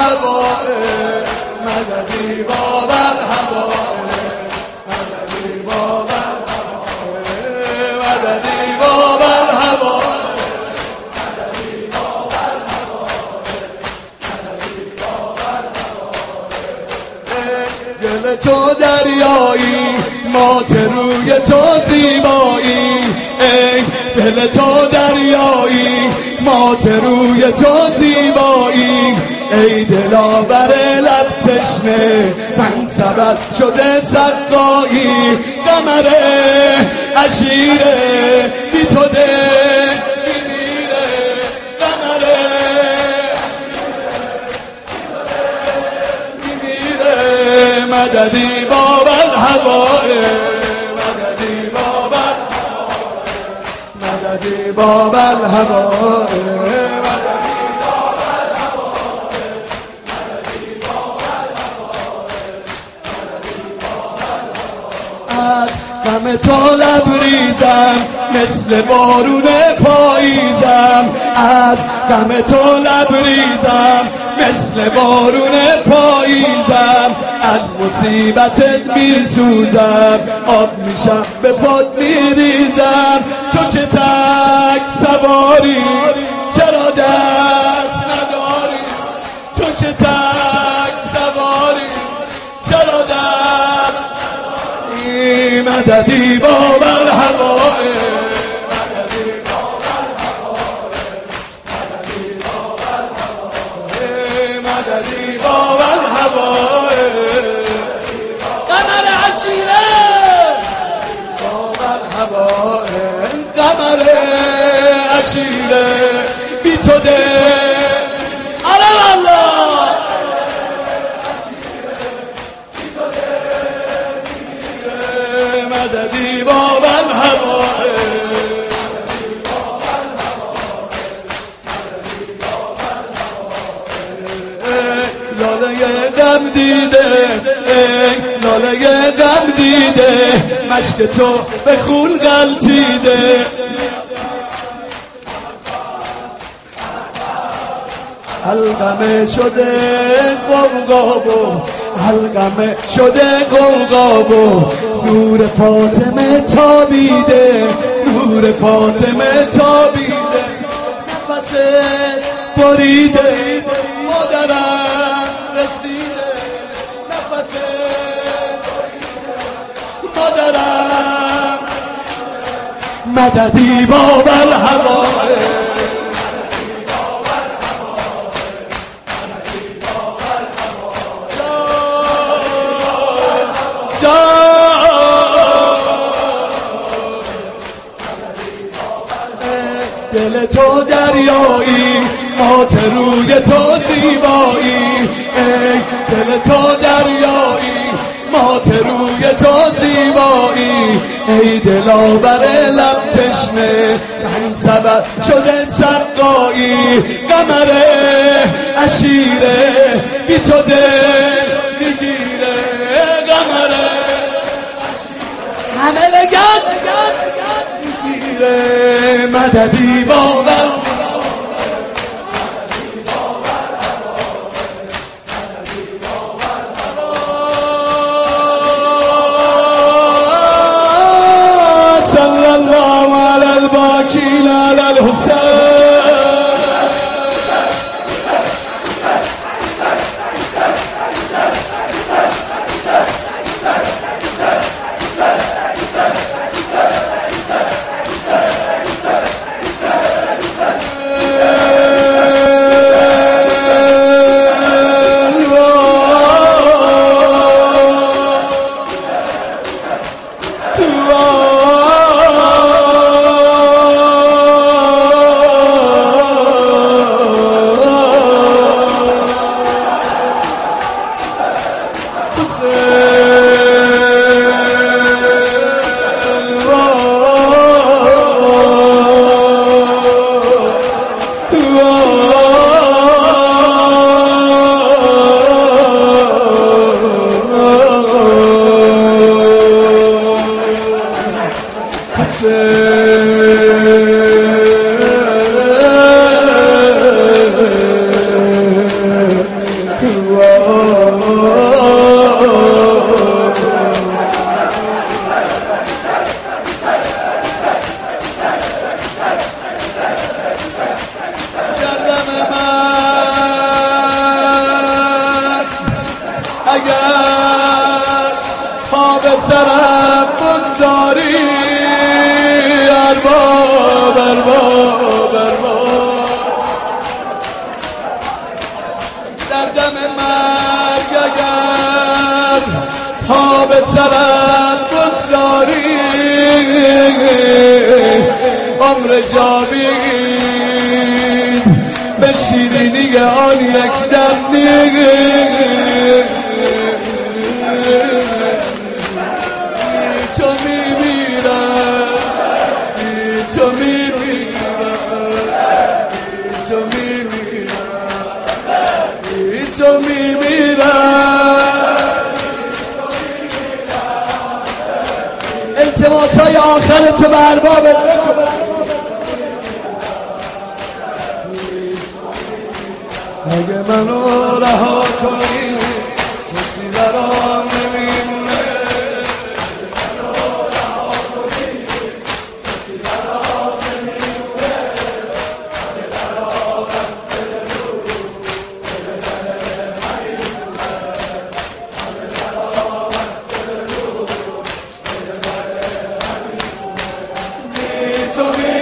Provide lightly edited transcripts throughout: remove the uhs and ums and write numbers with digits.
الهواء مددی باب الهواء مددی باب الهواء مددی باب الهواء مددی باب الهواء دل تو دریایی مات روی تو زیبایی ای دل تو دریایی مات روی تو زیبایی ای دلاور لب تشنه من سبب شده سقایی قمره عشیره بی تو دل میمیره قمره میمیره مددی باب الهواء مددی باب الهواء مددی باب الهواء از غم تو لبریزم مثل بارون پاییزم از غم تو لبریزم مثل بارون پاییزم از مصیبتت میسوزم آب میشم به پات میریزم تو که تک سواری چرا دست نداری تو که تک سواری چرا دست نداری مددی باب الهواء مددی باب الهواء مددی باب الهواء مددی باب الهواء قمر عشیره باب الهواء قمر عشیره بی تو دل الله مددی باب الهواء لاله غم دیده لاله غم دیده مشک تو به خون غلطیده حلقمه شده قوقابو حلقمه شده قوقابو نور فاطمه تابیده نور فاطمه تابیده نفست بریده مادرم رسیده نفست مادرم مددی باب الهواء دل تو دریایی مات روی تو زیبایی ای دل تو دریایی مات روی تو زیبایی ای دلاور لب تشنه من سبب شده سقایی قمره عشیره بی تو دل میگیره قمره همه بگن میگیره مددی باب صلی الله علی الباکین علی الحسین در دم مرگ اگر ها به سرت بگذاری عمر جاوید به شیرینی آن یک دمی تو میمیرم تو میمیرم تو میمیرم تو میمیرم التماسای آخر تو به اربابت بکن اگه منو رها کنی کسی برام نمیمونه تو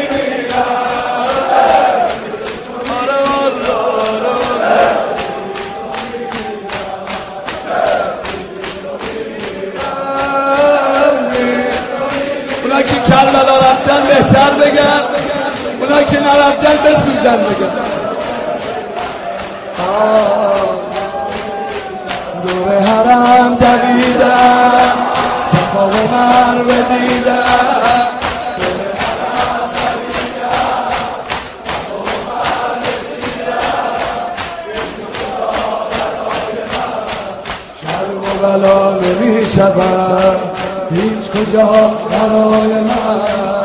اونا که کربلا رفتن بهتر بگن اونا که نرفتن بسوزن بگن دور حرم دویدم صفا و مروه دیدم شرم و بلا نمی شود هیچ کجا برای من